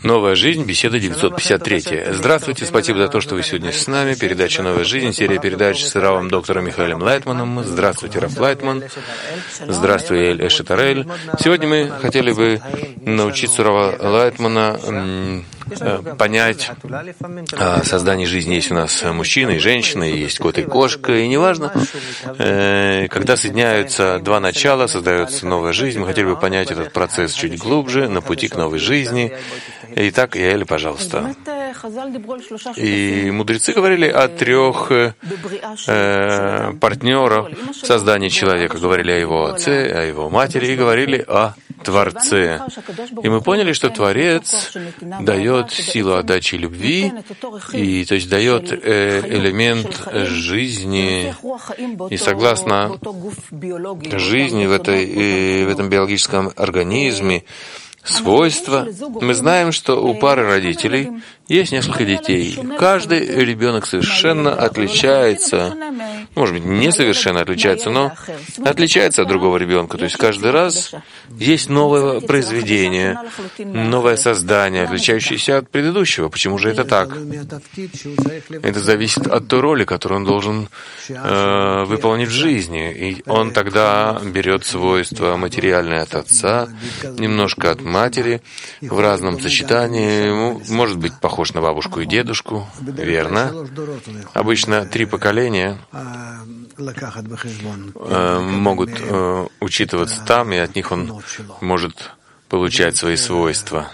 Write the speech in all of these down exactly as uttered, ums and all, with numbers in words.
Новая жизнь, беседа девятьсот пятьдесят три. Здравствуйте, спасибо за то, что вы сегодня с нами. Передача «Новая жизнь», серия передач с Равом доктором Михаэлем Лайтманом. Здравствуйте, Рав Лайтман. Здравствуй, Эль Эшетарель. Сегодня мы хотели бы научиться Рава Лайтмана понять создание жизни. Есть у нас мужчина и женщина, и есть кот и кошка, и неважно, когда соединяются два начала, создается новая жизнь. Мы хотели бы понять этот процесс чуть глубже, на пути к новой жизни. Итак, Яэль, пожалуйста. И мудрецы говорили о трех э, партнерах в создании человека. Говорили о его отце, о его матери и говорили о Творце. И мы поняли, что Творец дает силу отдачи любви, и, то есть дает э, элемент жизни. И согласно жизни в, этой, э, в этом биологическом организме, свойства. Мы знаем, что у пары родителей есть несколько детей. Каждый ребенок совершенно отличается, может быть, не совершенно отличается, но отличается от другого ребенка. То есть каждый раз есть новое произведение, новое создание, отличающееся от предыдущего. Почему же это так? Это зависит от той роли, которую он должен э, выполнить в жизни. И он тогда берет свойства материальные от отца, немножко от матери, в разном сочетании, может быть, похож на бабушку и дедушку, верно. Обычно три поколения э, могут э, учитываться там, и от них он может получать свои свойства,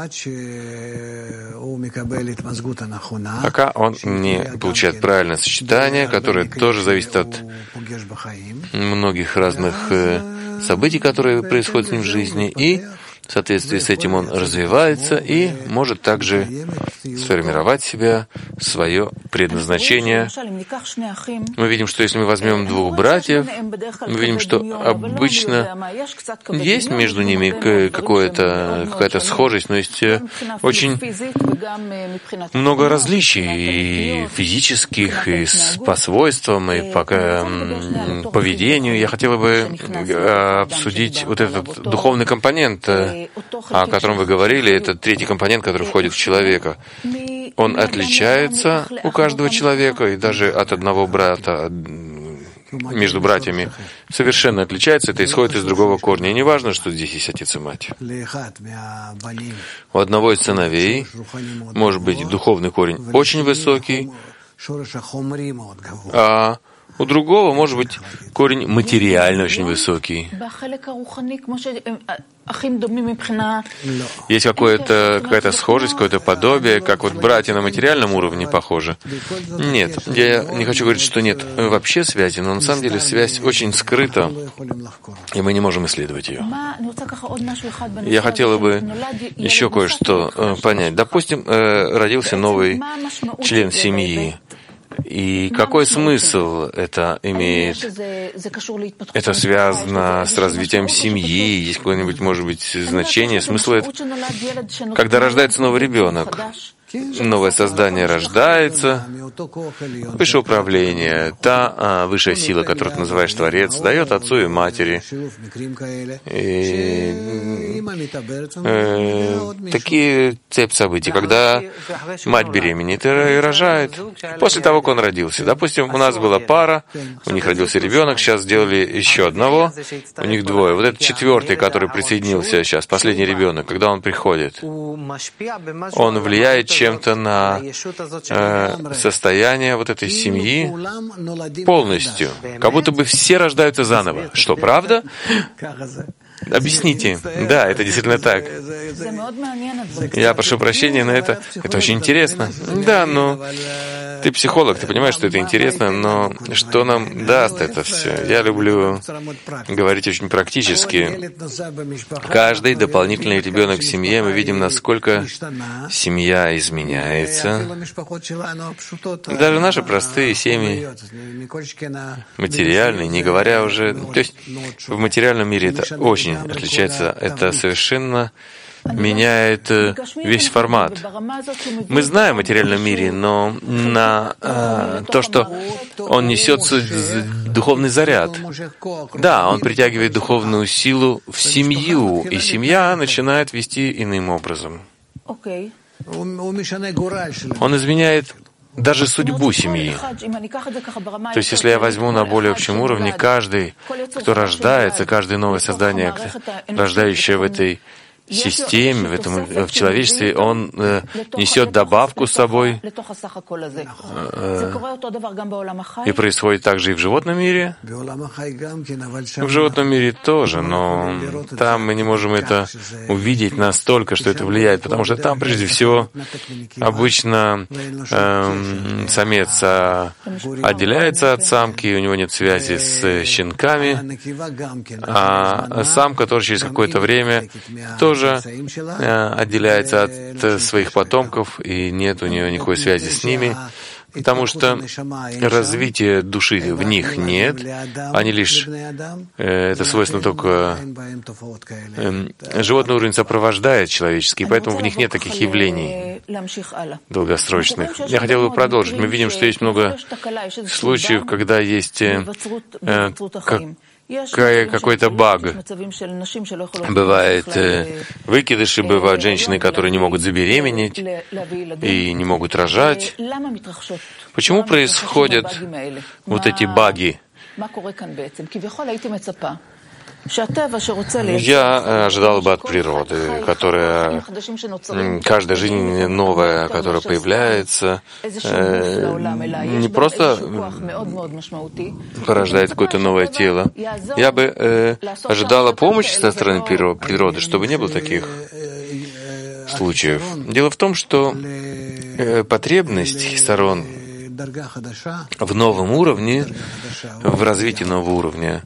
пока он не получает правильное сочетание, которое тоже зависит от многих разных э, событий, которые происходят с ним в жизни, и в соответствии с этим он развивается и может также сформировать себя, свое предназначение. Мы видим, что если мы возьмем двух братьев, мы видим, что обычно есть между ними какое-то, какая-то схожесть, но есть очень много различий и физических, и по свойствам, и по поведению. Я хотела бы обсудить вот этот духовный компонент, о котором вы говорили, это третий компонент, который входит в человека. Он отличается у каждого человека, и даже от одного брата, между братьями, совершенно отличается. Это исходит из другого корня. И не важно, что здесь есть отец и мать. У одного из сыновей может быть духовный корень очень высокий, а у другого может быть корень материально очень высокий. Есть какое-то, какая-то схожесть, какое-то подобие, как вот братья на материальном уровне похожи. Нет, я не хочу говорить, что нет вообще связи, но на самом деле связь очень скрыта, и мы не можем исследовать ее. Я хотела бы еще кое-что понять. Допустим, родился новый член семьи. И какой смысл это имеет? Это связано с развитием семьи, есть какое-нибудь, может быть, значение, смысл это? Когда рождается новый ребенок, новое создание рождается, высшее управление, та а, высшая сила, которую ты называешь Творец, дает отцу и матери. И, э, такие цепь событий, когда мать беременеет и рожает, после того, как он родился. Допустим, у нас была пара, у них родился ребенок, сейчас сделали еще одного, у них двое. Вот этот четвертый, который присоединился сейчас, последний ребенок, когда он приходит, он влияет чем-то на э, состояние вот этой семьи полностью. Как будто бы все рождаются заново. Что, правда? Объясните. Да, это действительно так. Я прошу прощения, но это, это очень интересно. Да, но ты психолог, ты понимаешь, что это интересно, но что нам даст это все? Я люблю говорить очень практически. Каждый дополнительный ребенок в семье, мы видим, насколько семья изменяется. Даже наши простые семьи, материальные, не говоря уже... То есть в материальном мире это очень отличается, это совершенно меняет весь формат. Мы знаем в материальном мире, но на э, то, что он несет духовный заряд. Да, он притягивает духовную силу в семью, и семья начинает вести иным образом. Он изменяет даже судьбу семьи. То есть, если я возьму на более общем уровне, каждый, кто рождается, каждое новое создание, рождающее в этой системе, в этом в человечестве, он э, несет добавку с собой. Э, и происходит также и в животном мире. В животном мире тоже, но там мы не можем это увидеть настолько, что это влияет, потому что там, прежде всего, обычно э, самец э, отделяется от самки, у него нет связи с щенками, а самка тоже через какое-то время тоже отделяется от своих потомков, и нет у нее никакой связи с ними, потому что развития души в них нет, они лишь, это свойственно только, животный уровень сопровождает человеческий, поэтому в них нет таких явлений долгосрочных. Я хотел бы продолжить. Мы видим, что есть много случаев, когда есть как какой-то баг. Бывает э, выкидыши, бывают женщины, которые не могут забеременеть и не могут рожать. Почему происходят вот эти баги? Я ожидал бы от природы, которая, каждая жизнь новая, которая появляется, не просто порождает какое-то новое тело. Я бы э, ожидала помощи со стороны природы, чтобы не было таких случаев. Дело в том, что э, потребность хисарон в новом уровне, в развитии нового уровня,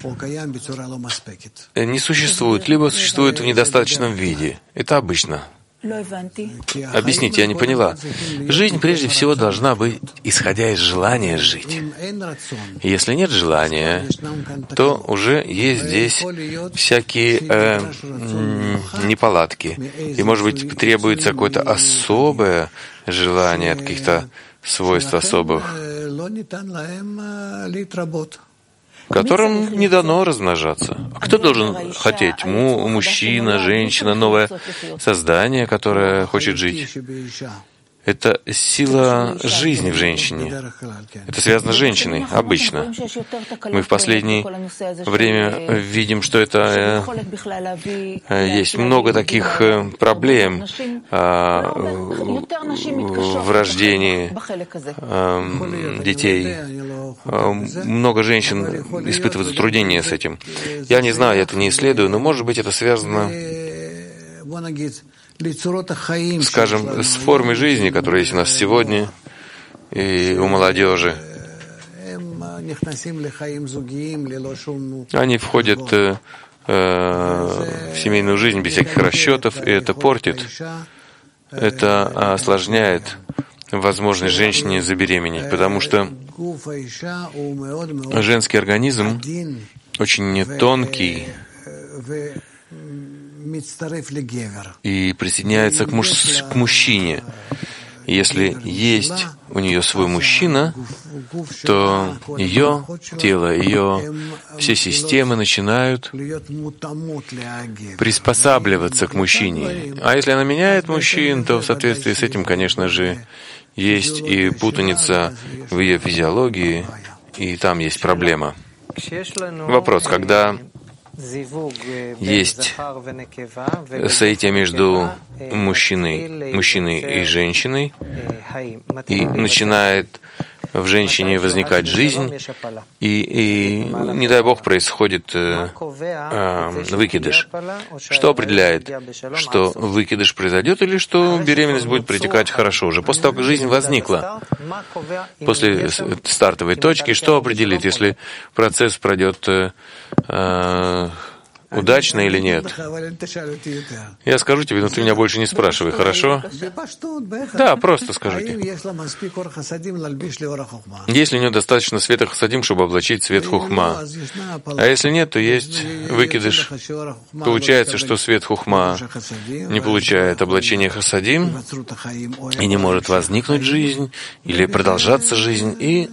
не существует, либо существует в недостаточном виде. Это обычно. Объясните, я не поняла. Жизнь прежде всего должна быть, исходя из желания жить. И если нет желания, то уже есть здесь всякие э, неполадки. И, может быть, требуется какое-то особое желание от каких-то свойств особых, которым не дано размножаться. А кто должен хотеть? Му, мужчина, женщина, новое создание, которое хочет жить. Это сила жизни в женщине. Это связано с женщиной, обычно. Мы в последнее время видим, что это есть много таких проблем в рождении детей. Много женщин испытывают затруднения с этим. Я не знаю, я это не исследую, но, может быть, это связано, скажем, с формой жизни, которая есть у нас сегодня и у молодежи. Они входят э, в семейную жизнь без всяких расчетов, и это портит, это осложняет возможность женщине забеременеть, потому что женский организм очень тонкий и присоединяется к, муж, к мужчине. Если есть у нее свой мужчина, то ее тело, ее все системы начинают приспосабливаться к мужчине. А если она меняет мужчин, то в соответствии с этим, конечно же, есть и путаница в ее физиологии, и там есть проблема. Вопрос, когда есть соитие между мужчиной, мужчиной и женщиной, и начинает в женщине возникать жизнь, и, и не дай Бог, происходит э, э, выкидыш. Что определяет, что выкидыш произойдет или что беременность будет протекать хорошо уже? После того, как жизнь возникла, после стартовой точки, что определит, если процесс пройдет э, э, удачно или нет? Я скажу тебе, но ты меня больше не спрашивай, хорошо? Да, просто скажите. Если у него достаточно света хасадим, чтобы облачить свет хухма. А если нет, то есть выкидыш. Получается, что свет хухма не получает облачение хасадим, и не может возникнуть жизнь, или продолжаться жизнь, и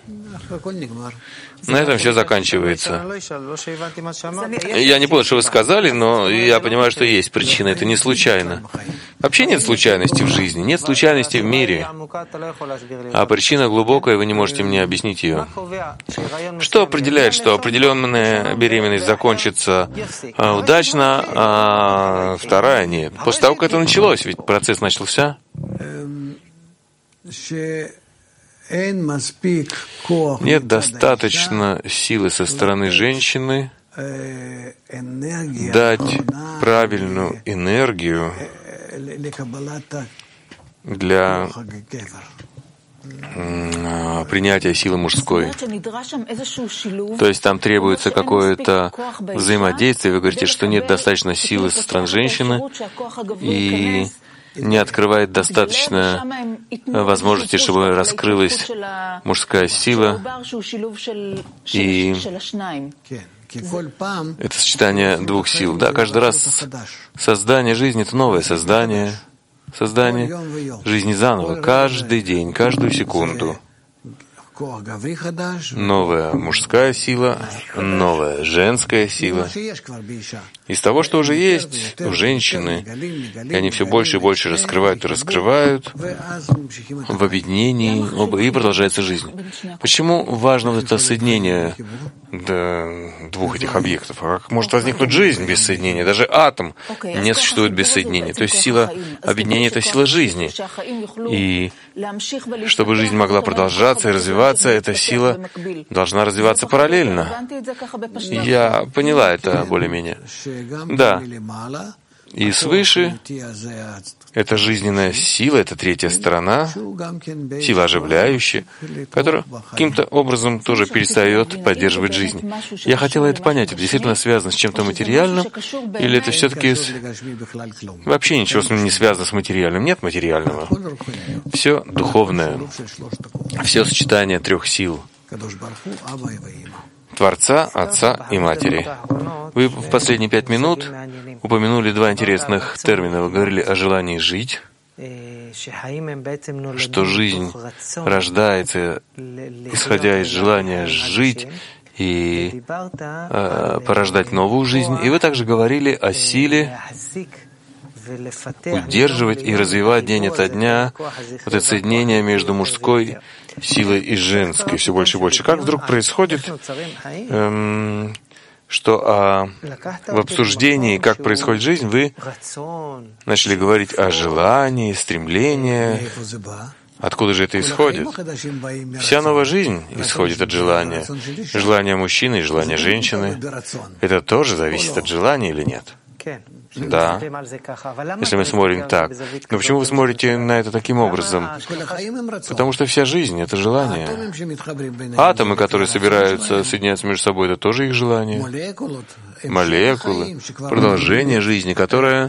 на этом все заканчивается. Я не понял, что вы сказали, но я понимаю, что есть причина. Это не случайно. Вообще нет случайности в жизни, нет случайности в мире. А причина глубокая, вы не можете мне объяснить ее. Что определяет, что определенная беременность закончится а, удачно, а вторая нет? После того, как это началось, ведь процесс начался. Нет достаточно силы со стороны женщины дать правильную энергию для принятия силы мужской. То есть там требуется какое-то взаимодействие. Вы говорите, что нет достаточно силы со стороны женщины и не открывает достаточно возможности, чтобы раскрылась мужская сила. И это сочетание двух сил. Да, каждый раз создание жизни — это новое создание. Создание жизни заново, каждый день, каждую секунду. Новая мужская сила, новая женская сила. Из того, что уже есть у женщины, и они все больше и больше раскрывают и раскрывают в объединении оба, и продолжается жизнь. Почему важно вот это соединение двух этих объектов? А как может возникнуть жизнь без соединения? Даже атом не существует без соединения. То есть сила объединения — это сила жизни. И чтобы жизнь могла продолжаться и развиваться, эта сила должна развиваться параллельно. Я поняла это более-менее. Да. И свыше это жизненная сила, это третья сторона, сила оживляющая, которая каким-то образом тоже перестает поддерживать жизнь. Я хотела это понять, это действительно связано с чем-то материальным, или это все-таки с... вообще ничего не связано с материальным? Нет материального. Все духовное, все сочетание трех сил. Творца, Отца и Матери. Вы в последние пять минут упомянули два интересных термина. Вы говорили о желании жить, что жизнь рождается, исходя из желания жить и э, порождать новую жизнь. И вы также говорили о силе удерживать и развивать день ото дня вот это соединение между мужской силой и женской все больше и больше. Как вдруг происходит, эм, что а, в обсуждении, как происходит жизнь, вы начали говорить о желании, стремлении. Откуда же это исходит? Вся новая жизнь исходит от желания. Желание мужчины и желание женщины. Это тоже зависит от желания или нет? Да, если мы смотрим так. Но почему вы смотрите на это таким образом? Потому что вся жизнь — это желание. Атомы, которые собираются соединяться между собой, это тоже их желание. Молекулы, продолжение жизни, которое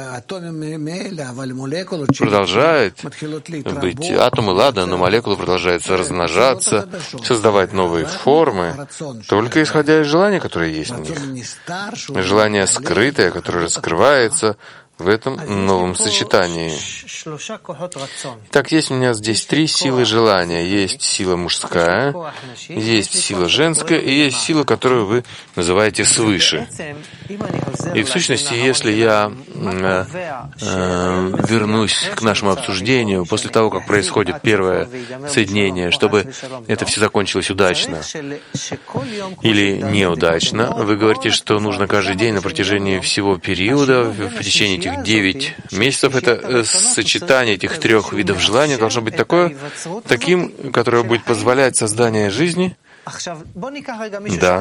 продолжает быть. Атомы, ладно, но молекулы продолжаются размножаться, создавать новые формы, только исходя из желания, которое есть в них. Желание скрытое, которое раскрывается в этом новом сочетании. Так, есть у меня здесь три силы желания. Есть сила мужская, есть сила женская, и есть сила, которую вы называете свыше. И в сущности, если я э, э, вернусь к нашему обсуждению после того, как происходит первое соединение, чтобы это все закончилось удачно или неудачно, вы говорите, что нужно каждый день на протяжении всего периода, в течение этих девять месяцев, это сочетание этих трех видов желания должно быть такое, таким, которое будет позволять создание жизни. Да.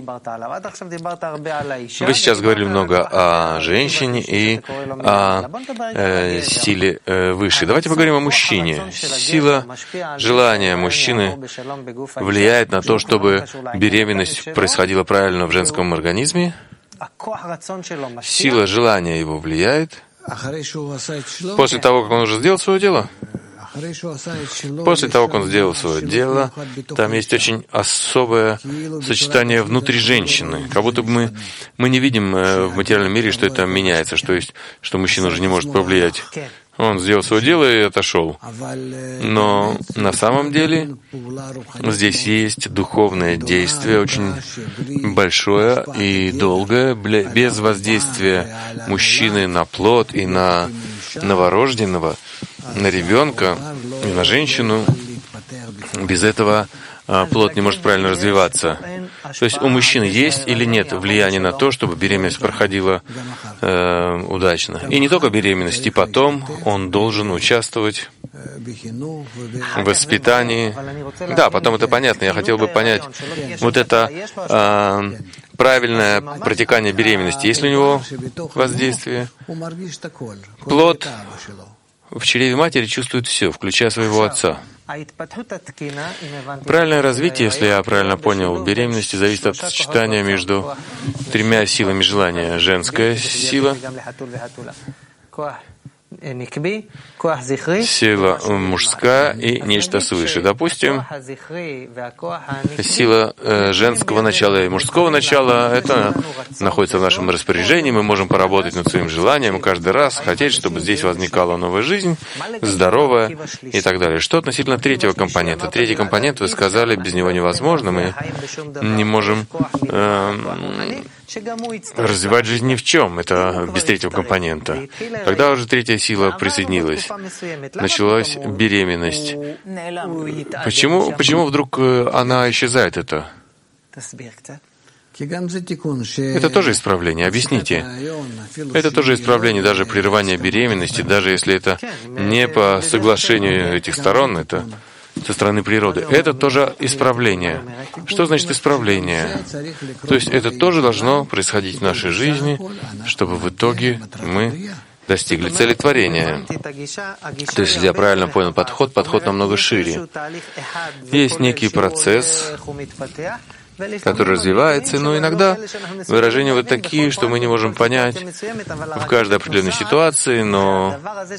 Вы сейчас говорили много о женщине и о э, силе э, выше. Давайте поговорим о мужчине. Сила желания мужчины влияет на то, чтобы беременность происходила правильно в женском организме. Сила желания его влияет. После того, как он уже сделал свое дело, После того, как он сделал свое дело, там есть очень особое сочетание внутри женщины. Как будто бы мы, мы не видим в материальном мире, что это меняется, что есть, что мужчина уже не может повлиять. Он сделал свое дело и отошел. Но на самом деле здесь есть духовное действие, очень большое и долгое, без воздействия мужчины на плод и на новорожденного, на ребенка и на женщину, без этого плод не может правильно развиваться. То есть у мужчины есть или нет влияние на то, чтобы беременность проходила э, удачно. И не только беременность, и потом он должен участвовать в воспитании. Да, потом это понятно. Я хотел бы понять вот это э, правильное протекание беременности. Есть ли у него воздействие? Плод в чреве матери чувствует все, включая своего отца. Правильное развитие, если я правильно понял, в беременности зависит от сочетания между тремя силами желания. Женская сила, сила мужская и нечто свыше. Допустим, сила э, женского начала и мужского начала, это находится в нашем распоряжении, мы можем поработать над своим желанием каждый раз, хотеть, чтобы здесь возникала новая жизнь, здоровая и так далее. Что относительно третьего компонента? Третий компонент, вы сказали, без него невозможно, мы не можем э, развивать жизнь ни в чем, это без третьего компонента. Когда уже третья сила присоединилась, началась беременность. Почему, почему вдруг она исчезает, это? Это тоже исправление. Объясните. Это тоже исправление, даже прерывание беременности, даже если это не по соглашению этих сторон, это со стороны природы. Это тоже исправление. Что значит исправление? То есть это тоже должно происходить в нашей жизни, чтобы в итоге мы достигли цели творения. То есть, если я правильно понял подход, подход намного шире. Есть некий процесс, который развивается, но иногда выражения вот такие, что мы не можем понять в каждой определенной ситуации, но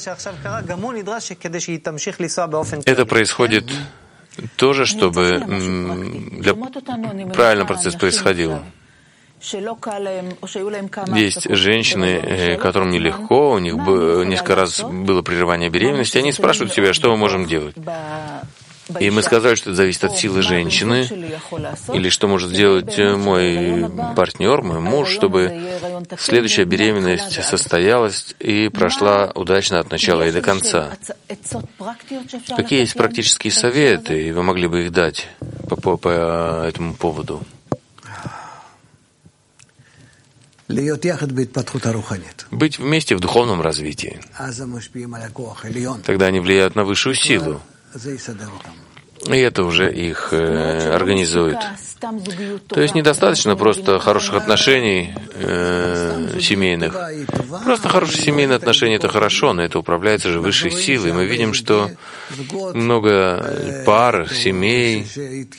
это происходит тоже, чтобы для правильно процесс происходил. Есть женщины, которым нелегко, у них несколько раз было прерывание беременности, они спрашивают себя, что мы можем делать. И мы сказали, что это зависит от силы женщины, или что может сделать мой партнер, мой муж, чтобы следующая беременность состоялась и прошла удачно от начала и до конца. Какие есть практические советы, и вы могли бы их дать по, по, по этому поводу? Быть вместе в духовном развитии. Тогда они влияют на высшую силу. И это уже их э, организует. То есть недостаточно просто хороших отношений э, семейных. Просто хорошие семейные отношения — это хорошо, но это управляется же высшей силой. Мы видим, что много пар, семей,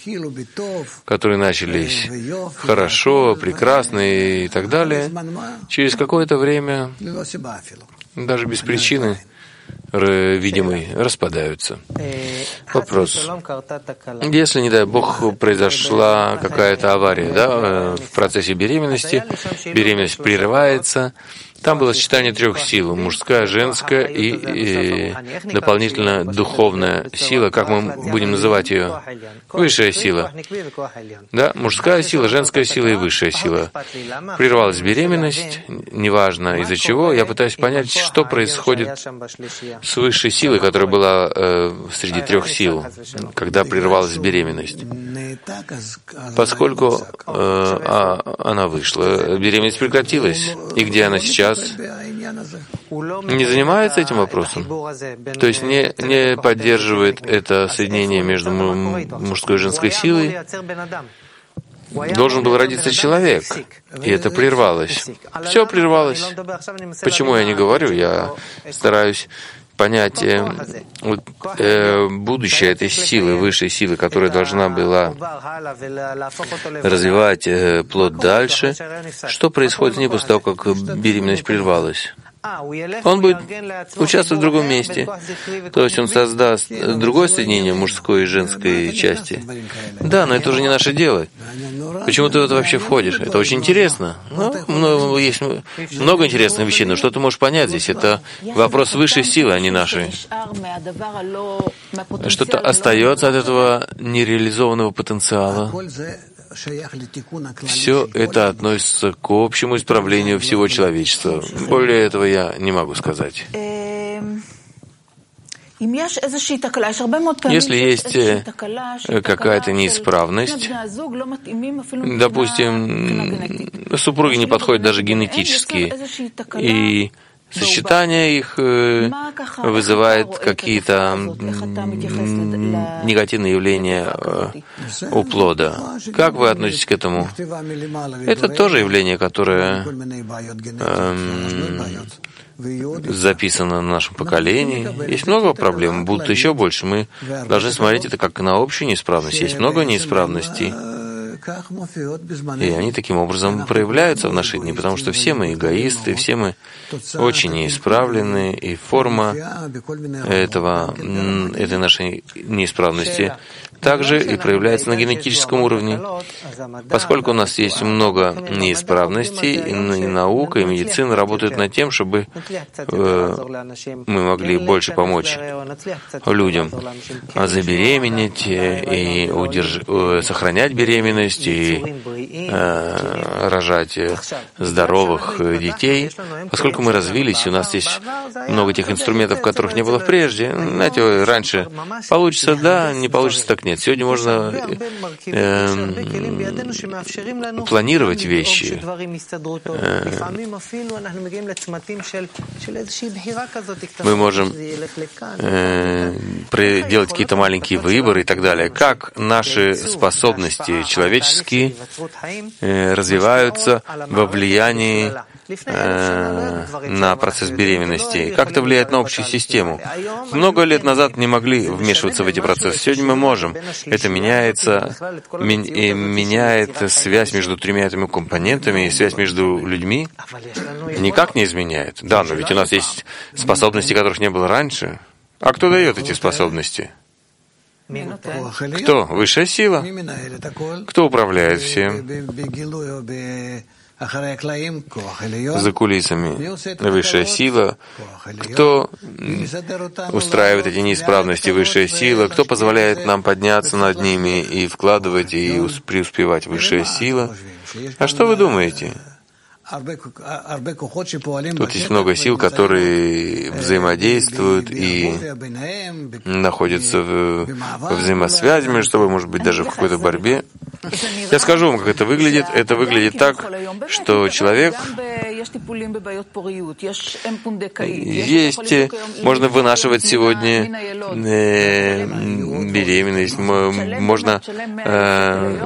которые начались хорошо, прекрасно и так далее, через какое-то время, даже без причины, видимый, распадаются. Вопрос. Если, не дай Бог, произошла какая-то авария, да, в процессе беременности, беременность прерывается, там было сочетание трех сил, мужская, женская и, и дополнительно духовная сила, как мы будем называть ее? Высшая сила. Да, мужская сила, женская сила и высшая сила. Прервалась беременность, неважно из-за чего, я пытаюсь понять, что происходит с высшей силой, которая была э, среди трех сил, когда прервалась беременность. Поскольку э, а, она вышла, беременность прекратилась. И где она сейчас? Не занимается этим вопросом? То есть не, не поддерживает это соединение между мужской и женской силой? Должен был родиться человек, и это прервалось. Все прервалось. Почему я не говорю? Я стараюсь понять э, э, будущее этой силы, высшей силы, которая должна была развивать э, плод дальше. Что происходит с ней после того, как беременность прервалась? Он будет участвовать в другом месте. То есть он создаст другое соединение мужской и женской части. Да, но это уже не наше дело. Почему ты в это вообще входишь? Это очень интересно. Ну, ну, есть много интересных вещей, но что ты можешь понять здесь? Это вопрос высшей силы, а не нашей. Что-то остается от этого нереализованного потенциала. Все это относится к общему исправлению всего человечества. Более этого я не могу сказать. Если есть какая-то неисправность, допустим, супруги не подходят даже генетически, и сочетание их вызывает какие-то негативные явления у плода. Как вы относитесь к этому? Это тоже явление, которое эм, записано на нашем поколении. Есть много проблем, будут еще больше. Мы должны смотреть это как на общую неисправность. Есть много неисправностей. И они таким образом проявляются в наши дни, потому что все мы эгоисты, все мы очень неисправлены, и форма этого, этой нашей неисправности также и проявляется на генетическом уровне. Поскольку у нас есть много неисправностей, и наука, и медицина работают над тем, чтобы э, мы могли больше помочь людям забеременеть и удерж... сохранять беременность, и э, рожать здоровых детей. Поскольку мы развились, у нас есть много тех инструментов, которых не было прежде. Знаете, раньше получится, да, не получится, так нет. Сегодня можно э, планировать вещи. Э, мы можем э, делать какие-то маленькие выборы и так далее. Как наши способности человеческие э, развиваются во влиянии на процесс беременности. Как это влияет на общую систему? Много лет назад не могли вмешиваться в эти процессы. Сегодня мы можем. Это меняется, ми- меняет связь между тремя этими компонентами, и связь между людьми никак не изменяет. Да, но ведь у нас есть способности, которых не было раньше. А кто дает эти способности? Кто? Высшая сила. Кто управляет всем? За кулисами высшая сила. Кто устраивает эти неисправности? Высшая сила. Кто позволяет нам подняться над ними и вкладывать и преуспевать? Высшая сила. А что вы думаете? Тут есть много сил, которые взаимодействуют и находятся в, во взаимосвязи между собой, может быть, даже в какой-то борьбе. Я скажу вам, как это выглядит. Это выглядит так, что человек есть, можно вынашивать сегодня э, беременность, можно э,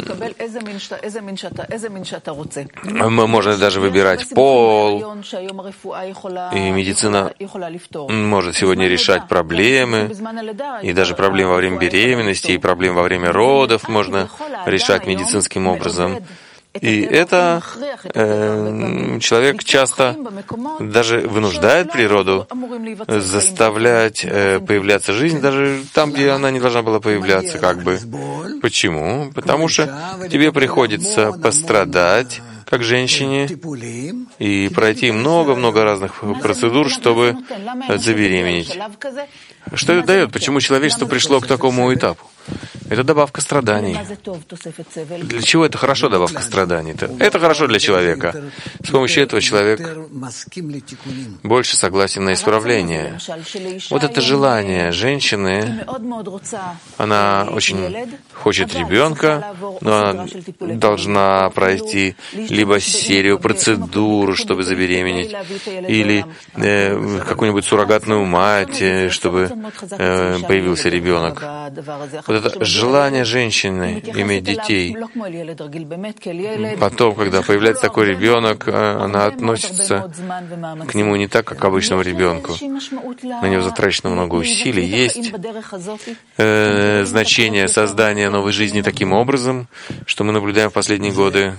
можно даже выбирать пол, и медицина может сегодня решать проблемы, и даже проблемы во время беременности, и проблемы во время родов можно решать медицинским образом. И это э, человек часто даже вынуждает природу заставлять э, появляться жизнь даже там, где она не должна была появляться, как бы. Почему? Потому что тебе приходится пострадать как женщине и пройти много-много разных процедур, чтобы забеременеть. Что это дает? Почему человечество пришло к такому этапу? Это добавка страданий. Для чего это хорошо, добавка страданий-то? Это хорошо для человека. С помощью этого человек больше согласен на исправление. Вот это желание женщины, она очень хочет ребенка, но она должна пройти либо серию процедур, чтобы забеременеть, или э, какую-нибудь суррогатную мать, чтобы э, появился ребенок. Вот это желание женщины иметь детей. Потом, когда появляется такой ребенок, она относится к нему не так, как к обычному ребенку. На него затрачено много усилий. Есть э, значение создания новой жизни таким образом, что мы наблюдаем в последние годы.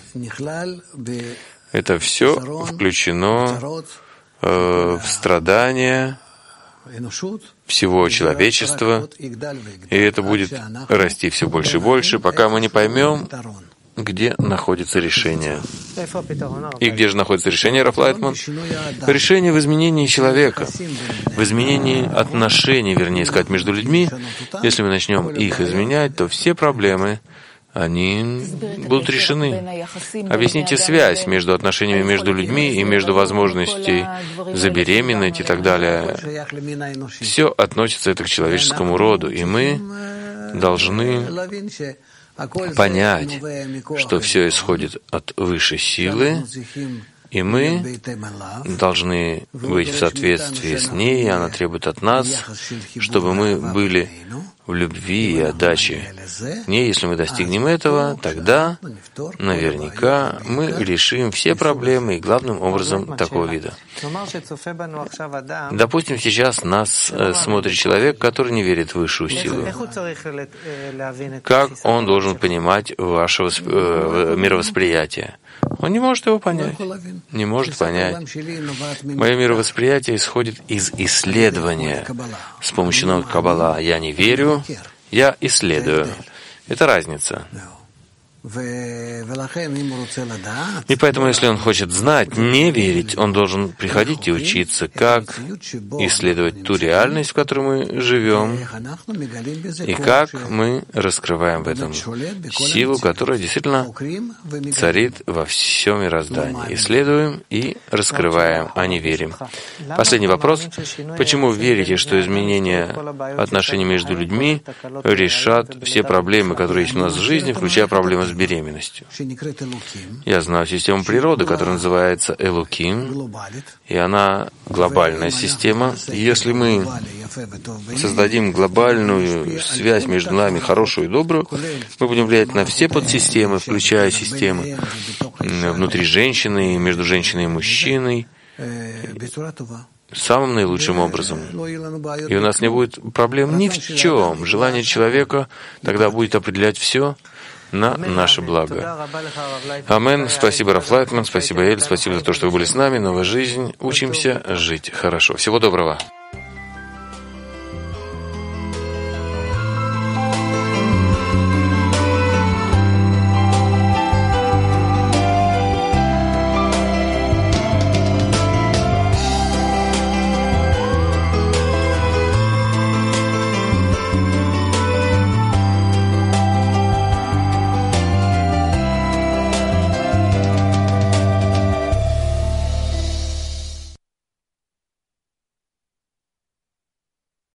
Это все включено э, в страдания всего человечества, и это будет расти все больше и больше, пока мы не поймем, где находится решение. И где же находится решение, Раф Лайтман? Решение в изменении человека, в изменении отношений, вернее сказать, между людьми. Если мы начнем их изменять, то все проблемы они будут решены. Объясните связь между отношениями между людьми и между возможностью забеременеть и так далее. Все относится это к человеческому роду, и мы должны понять, что все исходит от высшей силы, и мы должны быть в соответствии с ней, и она требует от нас, чтобы мы были в любви и отдаче. Не, если мы достигнем этого, тогда наверняка мы решим все проблемы, и главным образом такого вида. Допустим, сейчас нас смотрит человек, который не верит в высшую силу. Как он должен понимать ваше восп... мировосприятие? Он не может его понять. Не может понять. Мое мировосприятие исходит из исследования. С помощью науки Каббала я не верю, я исследую. Это разница. И поэтому, если он хочет знать, не верить, он должен приходить и учиться, как исследовать ту реальность, в которой мы живем, и как мы раскрываем в этом силу, которая действительно царит во всем мироздании. Исследуем и раскрываем, а не верим. Последний вопрос. Почему верите, что изменение отношений между людьми решат все проблемы, которые есть у нас в жизни, включая проблемы с беременностью? Я знаю систему природы, которая называется Элоким, и она глобальная система. Если мы создадим глобальную связь между нами, хорошую и добрую, мы будем влиять на все подсистемы, включая системы внутри женщины, между женщиной и мужчиной, самым наилучшим образом. И у нас не будет проблем ни в чем. Желание человека тогда будет определять все на наше благо. Амен. Спасибо, Раф Лайтман, спасибо, Эль, спасибо за то, что вы были с нами. Новая жизнь. Учимся жить хорошо. Всего доброго.